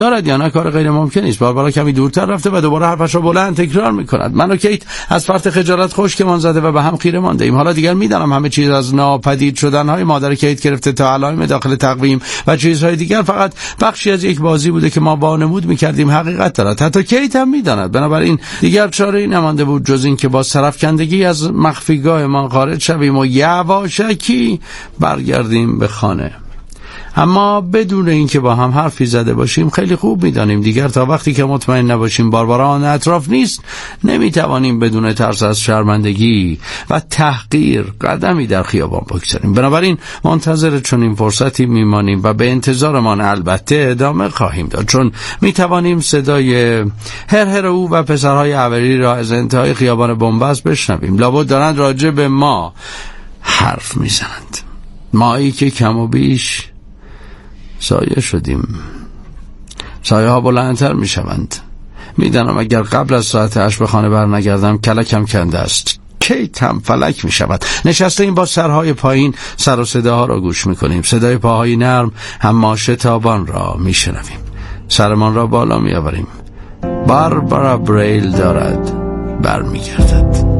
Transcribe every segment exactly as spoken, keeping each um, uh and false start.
دارد یا نه کار غیر ممکنی است. باربارا کمی دورتر رفته و دوباره حرفش را بلند تکرار می‌کند. من و کیت از فرط خجالت خشکمان زده و به هم خیره مانده ایم. حالا دیگر می‌دانم همه چیز از ناپدید شدن‌های مادر کیت گرفته تا علائم داخل تقویم و چیزهای دیگر فقط بخشی از یک بازی بوده که ما وانمود می‌کردیم حقیقت دارد. حتی کیت هم می‌داند. بنابراین دیگر چاره‌ای نمانده بود جز این که با سرفکندگی از مخفیگاه ما خارج شویم و یواشکی برگردیم به خانه. اما بدون اینکه با هم حرفی زده باشیم خیلی خوب می‌دانیم دیگر تا وقتی که مطمئن نباشیم باربارا آن اطراف نیست نمی‌توانیم بدون ترس از شرمندگی و تحقیر قدمی در خیابان بگذاریم. بنابراین منتظر چنین فرصتی میمانیم و به انتظارمان البته ادامه خواهیم داد، چون می‌توانیم صدای هر هر او و پسرهای اوری را از انتهای خیابان بنبست بشنویم. لابد دارند راجع به ما حرف میزنند، مایی که کم و بیش سایه شدیم. سایه ها بلندتر می شوند. می دانم اگر قبل از ساعت هشت به خانه بر نگردم کلکم کنده است. کیت هم فلک می شود. نشسته این با سرهای پایین سر و صداها را گوش می کنیم. صدای پاهای نرم هم شتابان را می شنویم. سرمان را بالا می آوریم. باربارا بریل دارد بر می گردد.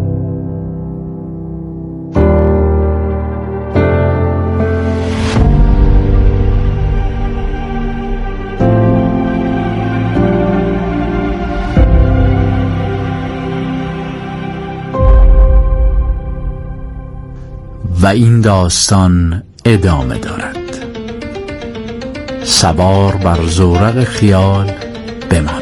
و این داستان ادامه دارد. سوار بر زورق خیال بمان.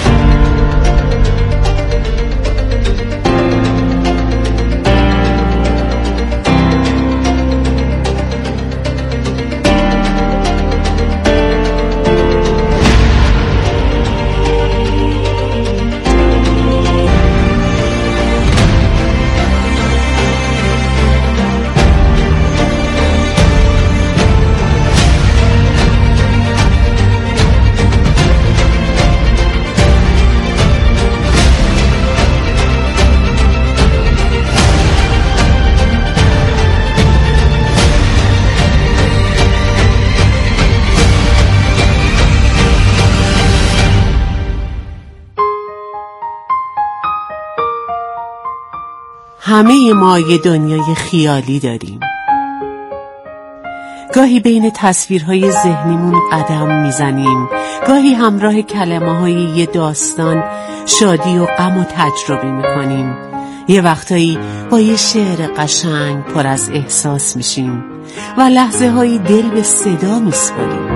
همه ما یه دنیای خیالی داریم. گاهی بین تصویرهای ذهنیمون قدم میزنیم، گاهی همراه کلمه‌های یه داستان شادی و غم و تجربه میکنیم. یه وقتایی با یه شعر قشنگ پر از احساس میشیم و لحظه هایی دل به صدا میسپاریم.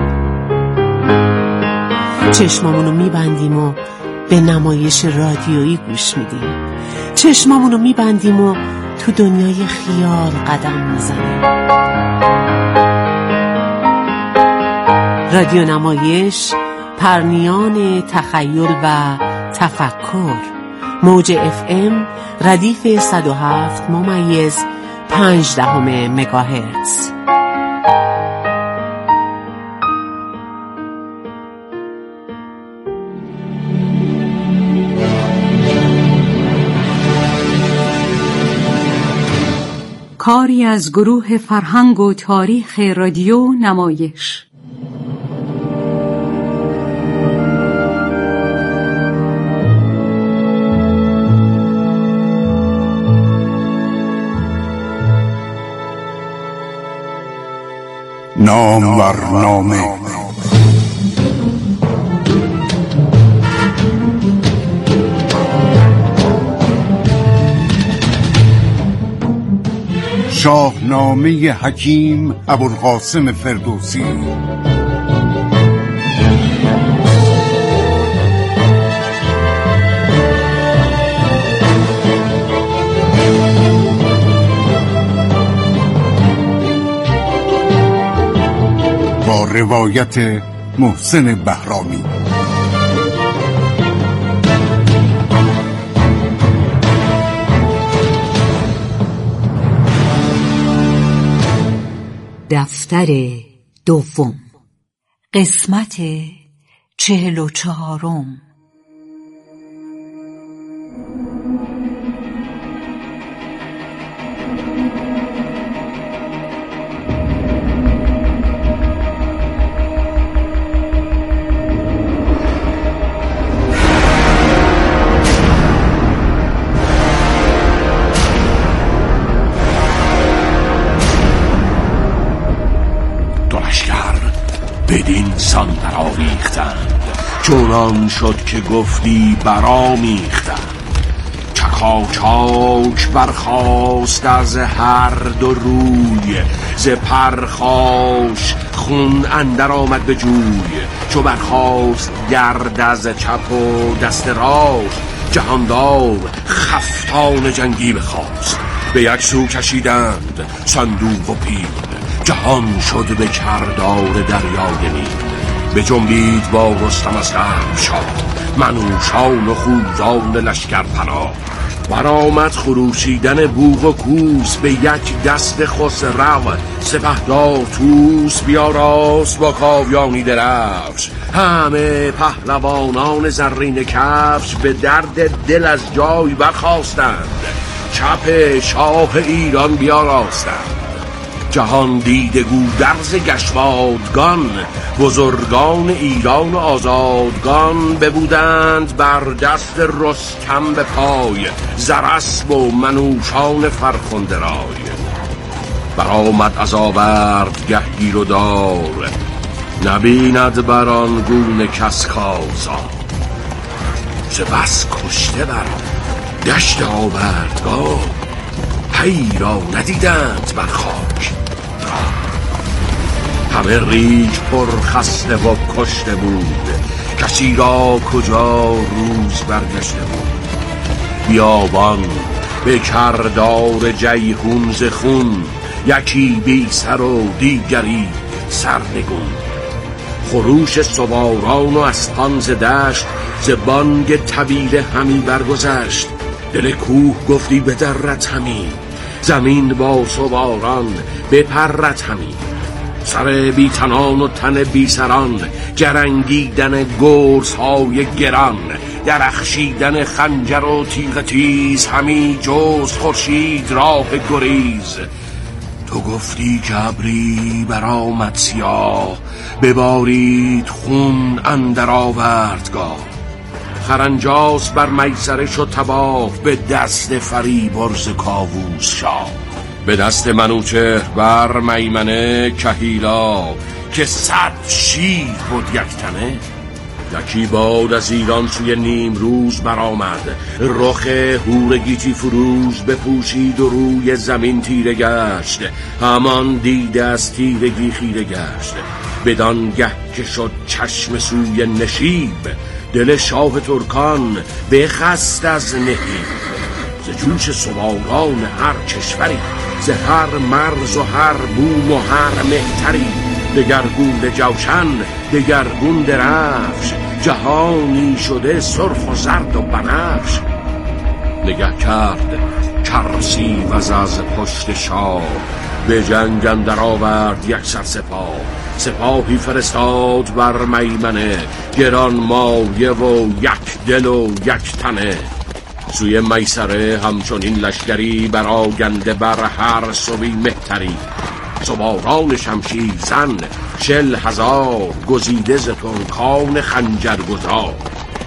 چشمامونو میبندیم و به نمایش رادیویی گوش میدیم. چشمامونو میبندیم و تو دنیای خیال قدم میزنیم. رادیو نمایش، پرنیان تخیل و تفکر. موج اف ام ردیف صد و هفت ممیز پنج دهم مگاهرتز. کاری از گروه فرهنگ و تاریخ رادیو نمایش. نام بر نامه. شاهنامه حکیم ابوالقاسم فردوسی. با روایت محسن بهرامی. دفتر دوم، قسمت چهل و چهارم. آویختند، چونان شد که گفتی برآمیختند. چکاچاک برخاست از هر دو روی، ز پرخاش خون اندر آمد به جوی. چو برخاست گرد از چپ و دست راست، جهاندار خفتان جنگی بخواست. به یک سو کشیدند صندوق و پیل، جهان شد به کردار دریای نیل. به جنبید با رستم از غم شاد، منوشان و خوزان لشکر پناه. برآمد خروشیدن بوق و کوس، به یک دست خسرو سپهدار طوس. بیاراست با کاویانی درفش، همه پهلوانان زرین کفش. به درد دل از جای برخاستند، چپ شاه ایران بیاراستند. جهان دیده گودرز گشوادگان، بزرگان ایران و آزادگان. ببودند بر دست رستم به پای، زراسب و منوشان فرخنده رای. برآمد از آورد گه گیر و دار، نبیند بر آن گونه کس کازار. ز بس کشته بر دشت آوردگاه، پی را ندیدند بر خاک. همه ریگ پر خسته و کشته بود، کسی را کجا روز برگشته بود. بیابان به کردار جیحون ز خون، یکی بی سر و دیگری سرنگون. خروش سواران و اسپان ز دشت، ز بانگ تبیره همی برگذشت. دل کوه گفتی بدرد همی، زمین با سواران بپرد همی. سر بی تنان و تن بی سران، جرنگیدن گرز های گران. درخشیدن خنجر و تیغ تیز، همی جست خورشید راه گریز. تو گفتی که ابری برآمد سیاه، ببارید خون اندر آوردگاه. خرنجاس بر میسره شد تباه، به دست فریبرز کاووس شاه. به دست منوچهر بر میمنه کهیلا، که صد شیر بود یک تنه. یکی باد از ایران سوی نیم روز برآمد، رخ هور گیتی فروز بپوشید و روی زمین تیره گشت. همان دیده از تیرگی خیره گشت، بدان گه که شد چشم سوی نشیب. دل شاه ترکان بخست از نهیب. ز جوش سواران هر کشوری، ز هر مرز و هر بوم و هر مهتری. دگرگون جوشن دگرگون درفش، جهانی شده سرخ و زرد و بنفش. نگه کرد کرسی وز از پشت شاه، به جنگ اندر آورد یک سر سپاه. سپاهی فرستاد بر میمنه، گران مایه و یک دل و یک تنه. سوی میسره همچنین لشکری، برآگنده بر هر سوی مهتری. سواران شمشیر زن چل هزار، گزیده ز ترکان خنجر گذار.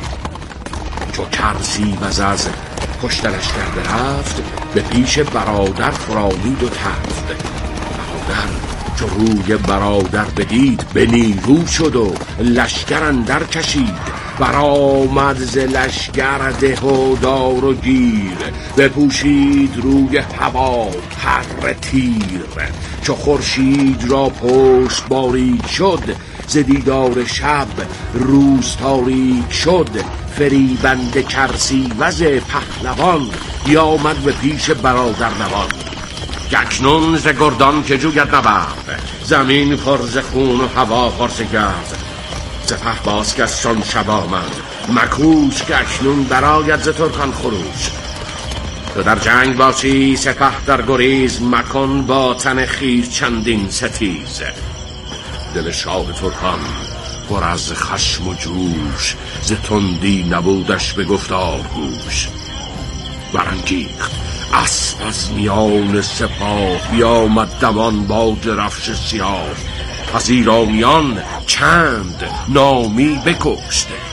چو کرسی وز از پشت لشکر برفت، به پیش برادر خرامید و تفت. برادر چو روی برادر بدید، به نیرو شد و لشکر اندر کشید. برآمد ز لشکر ده و دار و گیر، بپوشید روی هوا پر تیر. چو خورشید را پشت باریک شد، ز دیدار شب روز تاریک شد. فریبنده کرسی وز پهلوان، بیامد به پیش برادر نوان. اکنون ز گردان که جوید نبرد، زمین پر ز خون و هوا پرسه گرد. سپه باز که از چون شب آمد، مکوش که اکنون برآید ز ترکان خروش. تو در جنگ باشی سپه در گریز، مکن با تن خویش چندین ستیز. دل شاه ترکان پر از خشم و جوش، ز تندی نبودش به گفتار گوش. برانگیخت اسپ از میان سپاه، بیامد دمان با درفش سیاه. از ایرانیان چند نامی بکشت،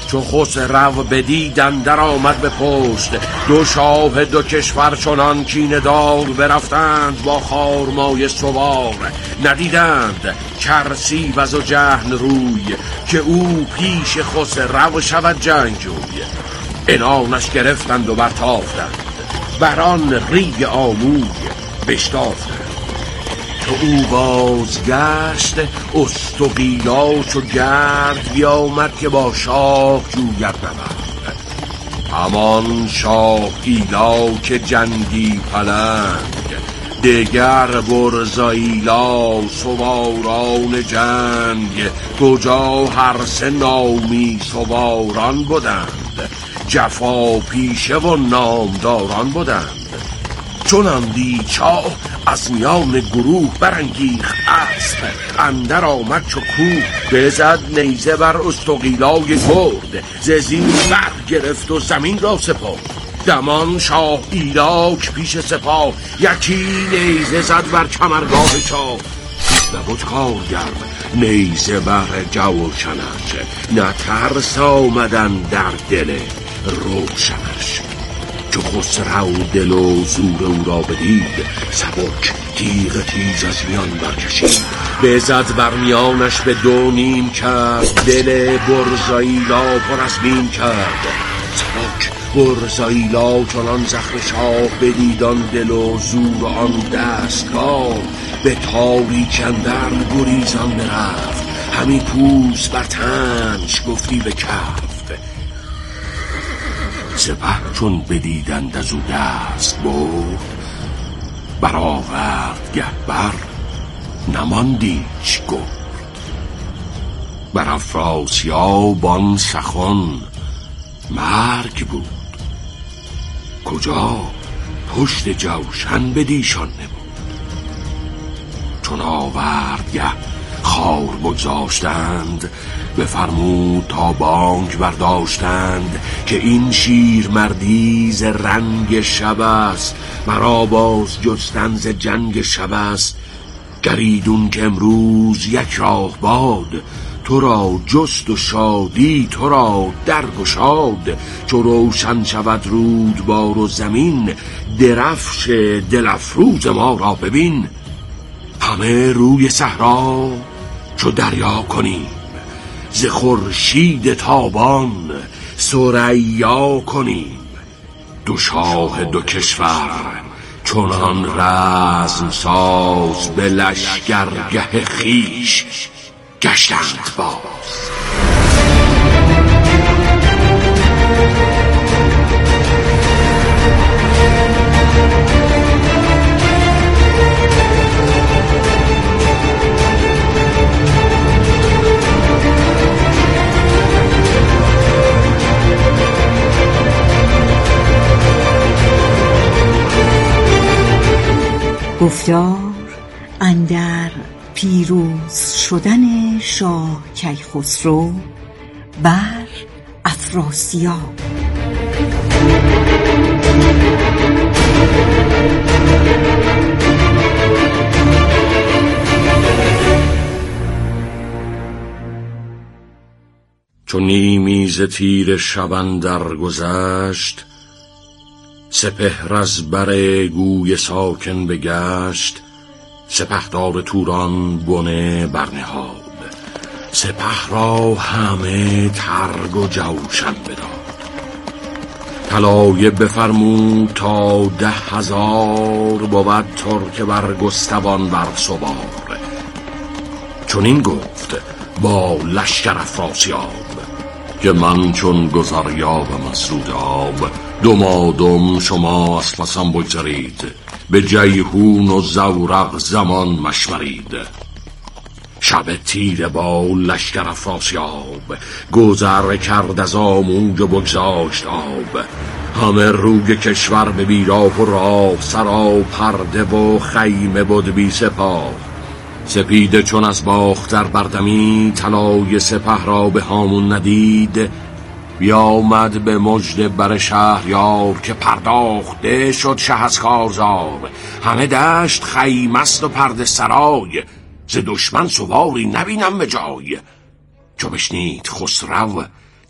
چو خسرو بدید اندر آمد به پشت، دو شاه دو کشور چنان کینه دار برفتند با خارمای سوار. ندیدند کرسی و و جهن روی، که او پیش خسرو شود جنگجوی. عنانش گرفتند و برتافتند، بران ریگ آموی بشتافتند. تو او بازگشت استقیلا چو گرد بیامد، که با شاه جوید نبرد. همان شاه ایلا که جنگی پلنگ، دگر برزایلا سواران جنگ. کجا هر سه نامی سواران بودند، جفا پیشه و نامداران بودند. چون دید چاه از میان گروه، برانگیخت اسب اندر آمد چو کوه. بزد نیزه بر استقیلای گرد، ز زین بر گرفت و زمین را سپرد. دمان شاه ایلاک پیش سپاه، یکی نیزه زد بر کمرگاه چاه. نبود کارگرم نیزه بر جوشنش، نه ترس آمدن در دل روشنش. چو خسرو دل و زور او را بدید، سبک تیغ تیز از میان برکشید. بزد بر میانش به دو نیم کرد، دل برزایلا پر از بیم کرد. سبک برزایلا چنان زخم شاه بدید، آن دل و زور آن دستگاه. به تاریک اندر گریزان برفت، همی پوست بر تنش گفتی به کف. سپه چون بدیدند از او دست برد، برآورد گهبر نماندیچ گرد. بر افراسیاب آن سخن مرگ بود، کجا پشت جوشن بدیشان نمود. چون آورد گه خار بگذاشتند، بفرمود تا بانگ برداشتند. که این شیر مردی ز رنگ شب است، مرا باز جستن ز جنگ شب است. گریدون که امروز یک راه باد، تو را جست و شادی تو را درگشاد. چو روشن شود رودبار و زمین، درفش دل افروز ما را ببین. همه روی صحرا چو دریا کنیم، ز خورشید تابان ثریا کنیم. دو شاه دو کشور چنان رزم ساز، به لشکرگه خویش گشتند باز. گفتار اندر پیروز شدن شاه کیخسرو بر افراسیاب. چون نیمی ز تیر شب اندر گذشت، سپهر از بر گوی ساکن بگشت. سپهدار توران بنه برنهاد، سپه را همه ترگ و جوشن بداد. طلایه بفرمود تا ده هزار، بود ترک برگستوان بر سوار. چون این گفت با لشکر افراسیاب، که من چون گذریابم از رود آب. دمادم شما از پسم بگذارید، به جیحون و زورق زمان مشورید. شب تیره با لشکر افراسیاب، گذر کرد از آموج و بگذاشت آب. همه روی کشور به بیراه و راه، سرا پرده و خیمه بود بی سپاه. سپیده چون از باختر بردمی، طلای سپه را به هامون ندید. بیامد به مژده بر شهریار، که پرداخته شد شه از کارزار. همه دشت خیمست و پرده سرای، ز دشمن سواری نبینم به جای. چو بشنید خسرو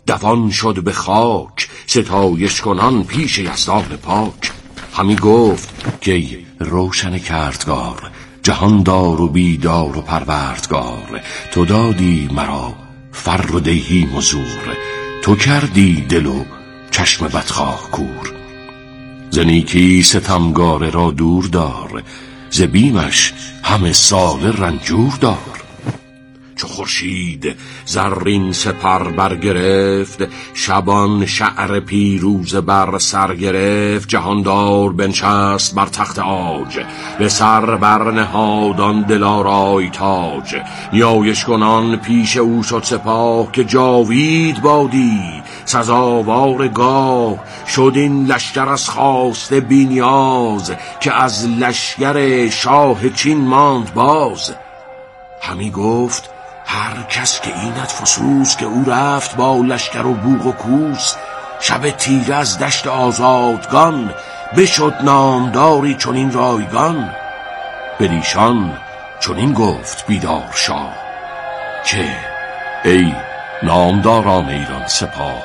دوان شد به خاک، ستایش کنان پیش یزدان پاک. همی گفت که ای روشن کردگار، جهاندار و بیدار و پروردگار. تو دادی مرا فر و دیهیم و زور، تو کردی دل و چشم بدخواه کور. ز نیکی ستمگاره را دور دار، ز بیمش همه سال رنجور دار. چو خورشید زرین سپر برگرفت، شبان شعر پیروز بر سر گرفت. جهاندار بنشست بر تخت عاج، به سر برنهادان دلارای تاج. نیایش کنان پیش او شد سپاه، که جاوید بادی سزاوار گاه. شد این لشکر از خواسته بی نیاز، که از لشکر شاه چین ماند باز. همی گفت هر کس که اینت فسوس، که او رفت با لشکر و بوق و کوس. شب تیره از دشت آزادگان، بشد نامداری چنین رایگان. بدیشان چنین گفت بیدار شاه، که ای نامداران ایران سپاه.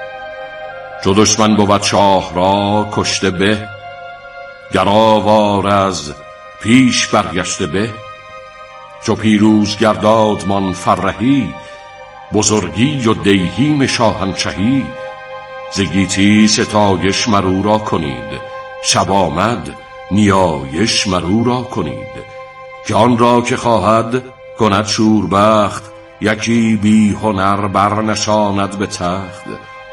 چو دشمن بود شاه را کشته به، گر آوار از پیش برگشته به. چو پیروز گردادمان فرهی، بزرگی و دیهیم شاهنشهی. ز گیتی ستایش مرو را کنید، شب آمد نیایش مرو را کنید. که آن را که خواهد کند شوربخت، یکی بی هنر برنشاند به تخت.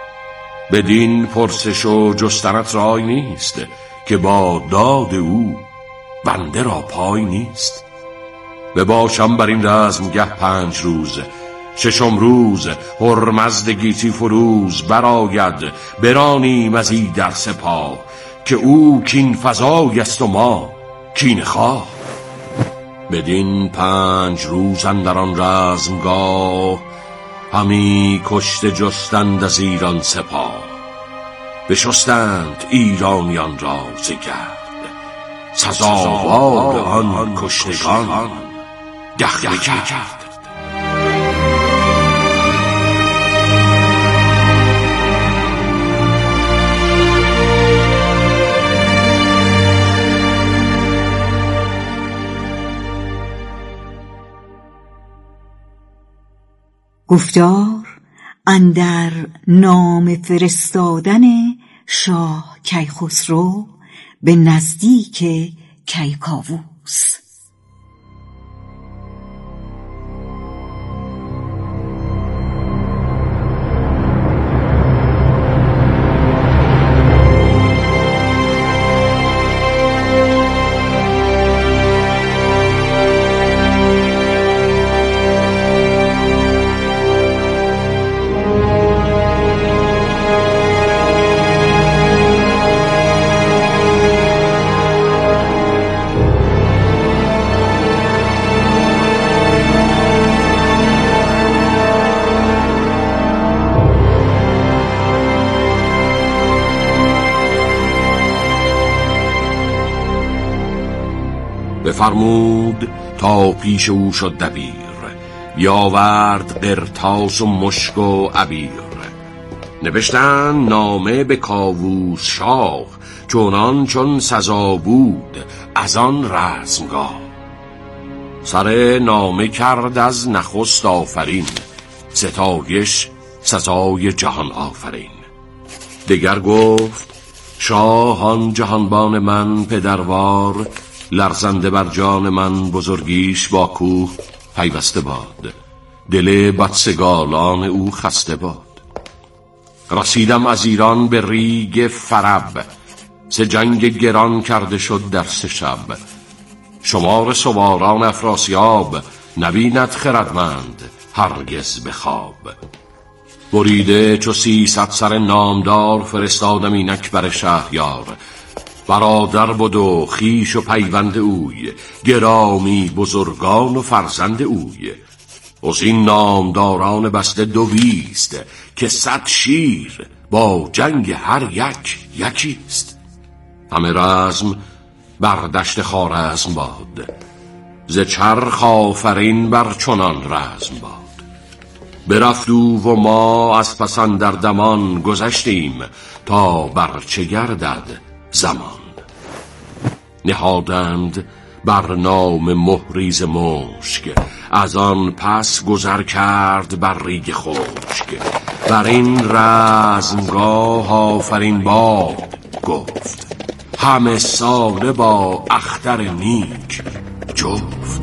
بدین پرسش و جستنت رای نیست، که با داد او بنده را پای نیست. بباشم بر این رزمگه پنج روز، ششم روز هرمزد گیتی فروز براید. برانیم از این در سپاه، که او کین فزای است و ما کین خواه. بدین پنج روز اندر آن رزمگاه، همی کشته جستند از ایران سپاه. بشستند ایرانیان را ز گرد، سزاوار آن کشتگان دخمه کرد. گفتار اندر نام فرستادن شاه کیخسرو به نزدیک کیکاووس. بفرمود تا پیش او شد دبیر، بیاورد قرطاس و مشک و عبیر. نوشتن نامه به کاووس شاه، چونان چون سزا بود از آن رزمگاه. سر نامه کرد از نخست آفرین، ستایش سزای جهان آفرین. دگر گفت شاهان جهانبان من پدروار، لرزنده بر جان من بزرگیش با کوه پیوسته باد. دل بدسگالان او خسته باد. رسیدم از ایران به ریگ فرب، سه جنگ گران کرده شد در سه شب. شمار سواران افراسیاب، نبیند خردمند هرگز به خواب. بریده چو سیصد سر نامدار، فرستادم اینک بر شهریار. برادر بود و خویش و پیوند اوی، گرامی بزرگان و فرزند اوی. از این نامداران بسته دویست، که صد شیر با جنگ هر یک یکیست. همه رزم بر دشت خوارزم باد، ز چرخ آفرین بر چنان رزم باد. برفت او و ما از پس اندر دمان گذشتیم تا بر چه گردد زمان. نهادند بر نام مهریز مشک، از آن پس گذر کرد بر ریگ خشک. بر این رزمگاه آفرین باد گفت، همه ساله با اختر نیک جفت.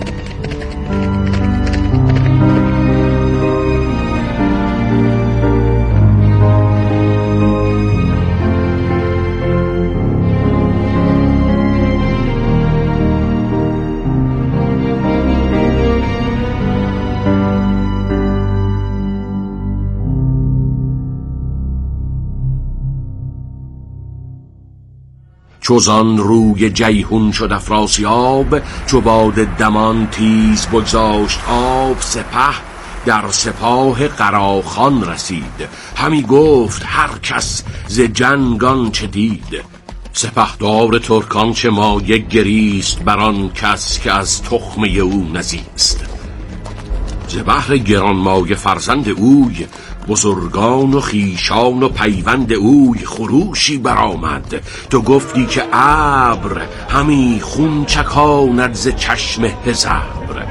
چوزان روی جیهون شد افراسیاب، چو باد دمان تیز بگذاشت آب. سپه در سپاه قراخان رسید، همی گفت هر کس ز جنگان چه دید. سپهدار ترکان چه مایه گریست، بران کس که از تخمه او نزیست. ز بهر گرانمایه فرزند اوی، بزرگان و خیشان و پیوند اوی خروشی برآمد. تو گفتی که ابر همی خون چکاند ز چشم هزبر.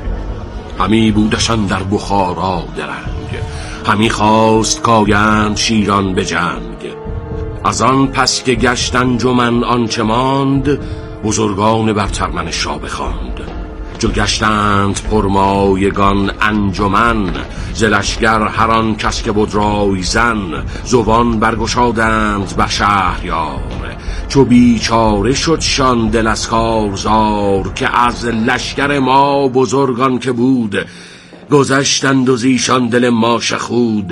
همی بودشان در بخارا درنگ، همی خواست کایند شیران به جنگ. از آن پس که گشت انجمن آنچه ماند، بزرگان برترمنش را بخواند. چو گشتند پرمایگان انجمن، ز لشکر هر آن کس که بود رایزن. زبان برگشادند بر شهریار، چو بیچاره شدشان دل از کارزار. که از لشکر ما بزرگان که بود، گذشتند و زیشان دل ما شخود.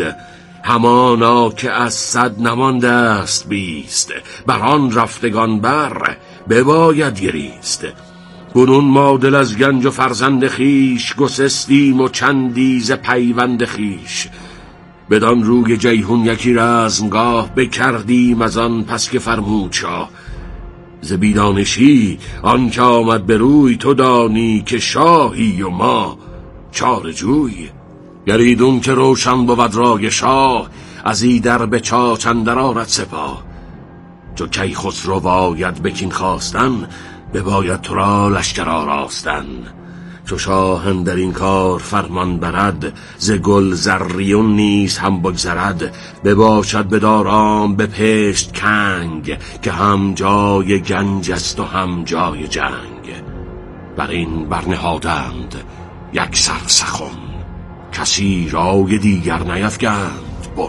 همانا که از صد نمانده است بیست، بران رفتگان بر بباید گریست. کنون ما دل از گنج و فرزند خیش، گسستیم و چندی ز پیوند خیش. بدان روی جیهون یکی رزمگاه، بکردیم از آن پس که فرمود شاه. ز بیدانشی آن که آمد به روی، تو دانی که شاهی و ما چاره جوی. گریدون که روشن بود رای شاه، از ایدر به چاچ اندر آرد سپاه. چو کیخسرو باید بکین خواستن، بباید تو را لشکر آراستن. چو شاه اندر این کار فرمان برد، ز گل زریون نیز هم بگذرد. بباشد به دارام به پشت کنگ، که هم جای گنج است و هم جای جنگ. بر این برنهادند یک سر سخن، کسی رای دیگر نیفگند بن.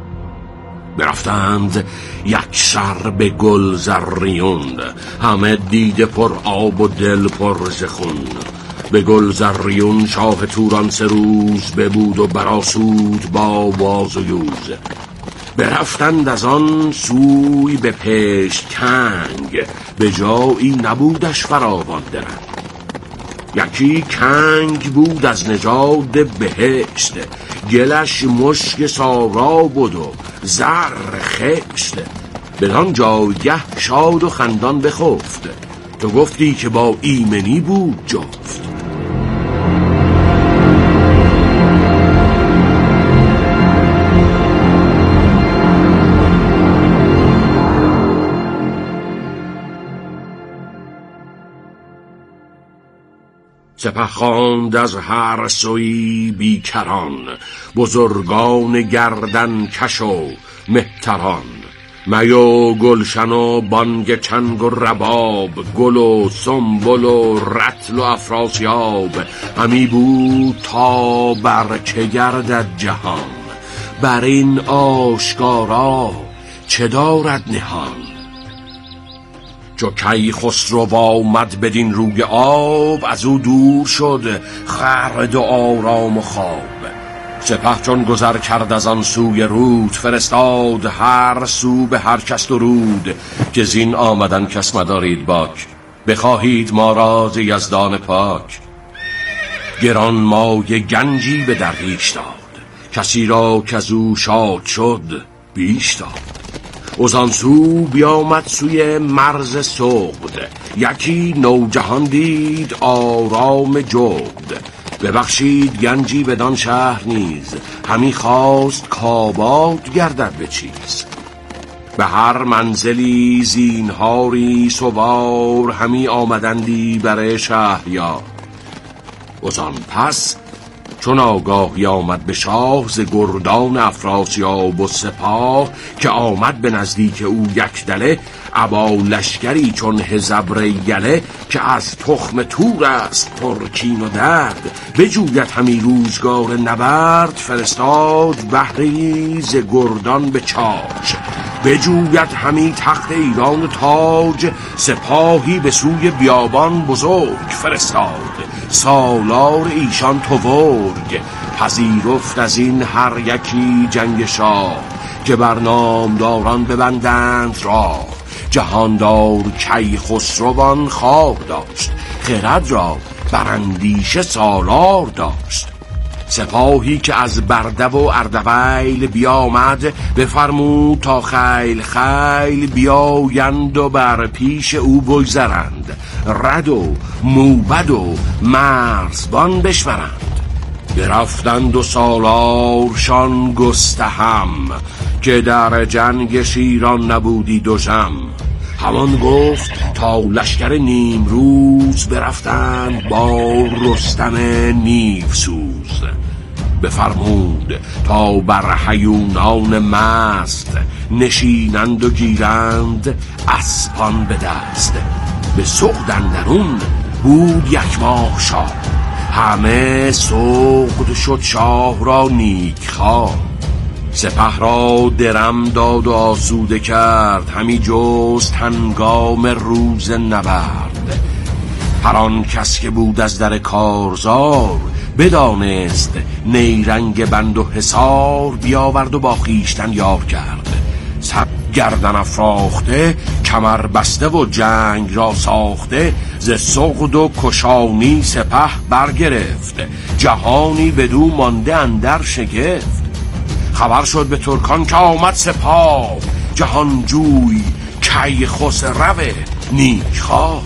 برفتند یک سر به گل زریون، همه دیده پر آب و دل پر ز خون. به گل زریون شاه توران سه روز ببود، و برآسود با باز و یوز. برفتند از آن سوی به پشت کنگ، به جایی نبودش فراوان درنگ. یکی کنگ بود از نژاد بهشت، گلش مشک سارا بود و زر خشت. بدان جایگه شاد و خندان بخفت، تو گفتی که با ایمنی بود جفت. سپه خواند از هر سوی بیکران، بزرگان گردن کش و مهتران. می و گلشن و بانگ چنگ و رباب، گل و سنبل و رطل و افراسیاب. همی بود تا بر چه گردد جهان، بر این آشکارا چه دارد نهان. چو کیخسرو آمد بدین روی آب، از او دور شد خرد و آرام و خواب. سپه چون گذر کرد از آن سوی رود، فرستاد هر سو به هر کس درود. که زین آمدن کس مدارید باک، بخواهید ما را ز یزدان پاک. گران مایه گنجی به درویش داد، کسی را کز او شاد شد بیش داد. از آن سو بیامد سوی مرز سغد، یکی نوجهان دید آرام جغد. ببخشید گنجی بدان شهر نیز، همی خواست کآباد گردد به چیز. به هر منزلی زینهاری سوار، همی آمدندی بر شهریار. وزان پس چون آگاهی آمد به شاه، ز گردان افراسیاب و سپاه، که آمد به نزدیک او یک دله، ابا لشکری چون هژبر یله، که از تخم تور است پر کین و درد، بجوید همی روزگار نبرد. فرستاد بهری ز گردان به چاج، بجوید همی تخت ایران و تاج. سپاهی به سوی بیابان بزرگ فرستاد، سالار ایشان توورگ. پذیرفت از این هر یکی جنگ شاه، که بر نامداران ببندند راه. جهاندار کیخسروان خواب داشت، خرد را بر اندیشه سالار داشت. سپاهی که از برده و اردویل بیامد، بفرمود تا خیل خیل بیایند و بر پیش او بگذرند. رد و موبد و مرزبان بشمرند. برفتند و سالارشان گستهم، که در جنگ شیران نبودی دوژم. همان گفت تا لشکر نیمروز، برفتند با رستم نیوسوز. بفرمود تا بر هیونان مست، نشینند و گیرند اسپان به دست. به سغد اندرون بود یک ماه شاه، همه سغد شد شاه را نیک خواه. سپه را درم داد و آسوده کرد، همی جست هنگام روز نبرد. هر آن کس که بود از در کارزار، بدانست نیرنگ بند و حصار. بیاورد و با خویشتن یار کرد، سر گردن افراخته، کمر بسته و جنگ را ساخته. ز سغد و کشانی سپه برگرفت، جهانی بدو مانده اندر شگفت. خبر شد به ترکان که آمد سپاه، جهانجوی کیخسرو نیکخواه.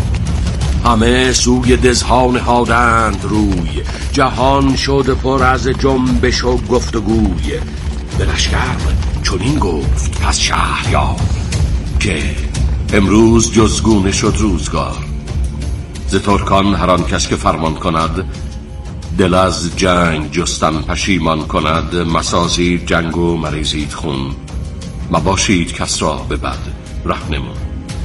همه سوی دژها نهادند روی، جهان شد پر از جنبش و گفتگوی. به لشکر چنین گفت پس شهریار، که امروز جزگونه شد روزگار. ز ترکان هر آن کس که فرمان کند، دل از جنگ جستن پشیمان کند. مسازید جنگ و مریزید خون، مباشید کس را به بد رهنمون.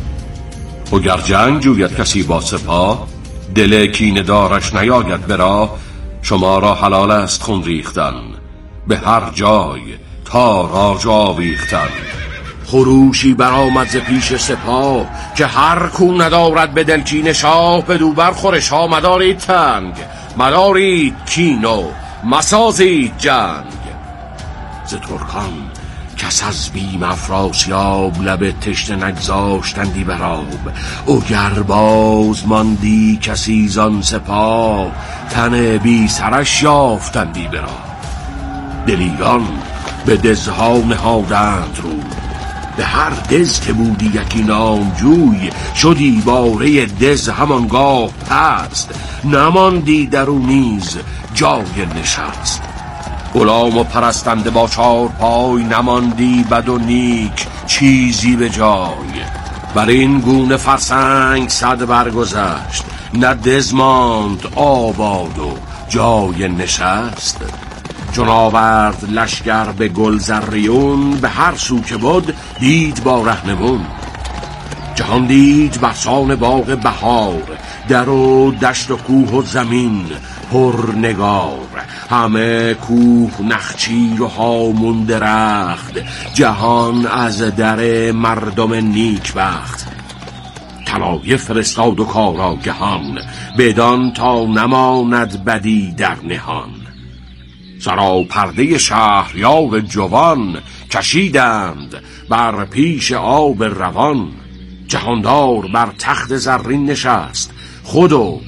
اگر جنگ جوید کسی با سپاه، دل کینه دارش نیاید برا. شما را حلال است خون ریختن، به هر جای تاراج آویختن. خروشی برآمد ز پیش سپاه، که هر کو ندارد به دل کین شاه. بدو بر خورش ها مدارید تنگ، مدارید کین و مسازید جنگ. ز ترکان کس از بیم افراسیاب، لب تشنه نگذاشتندی بر آب. اگر باز ماندی کسی زان سپاه، تن بی سرش یافتندی برا. دلیران به دژها نهادند رو، به هر دژ که بودی یکی نامجوی. شدی باره دژ همانگاه پست، نماندی در او نیز جای نشست. غلام و پرستنده با چار پای، نماندی بد و نیک چیزی به جای. بر این گونه فرسنگ صد برگذشت، نه دژ ماند آباد و جای نشست. چون آورد لشکر به گلزریون، به هر سو که بود دید با رهنمون. جهان دید برسان باغ بهار، در و دشت و کوه و زمین پر نگار. همه کوه نخچیر و هامون درخت، جهان از در مردم نیک بخت. طلایه فرستاد و کارآگهان، بدان تا نماند بدی در نهان. سرا پرده شهریار جوان، کشیدند بر پیش آب روان. جهاندار بر تخت زرین نشست، خود و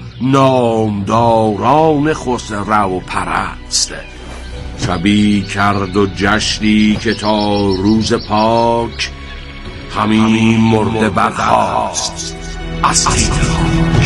نامداران خسرو پرست. شبی کرد و جشنی که تا روز پاک، همین مرده برخاست از خیره.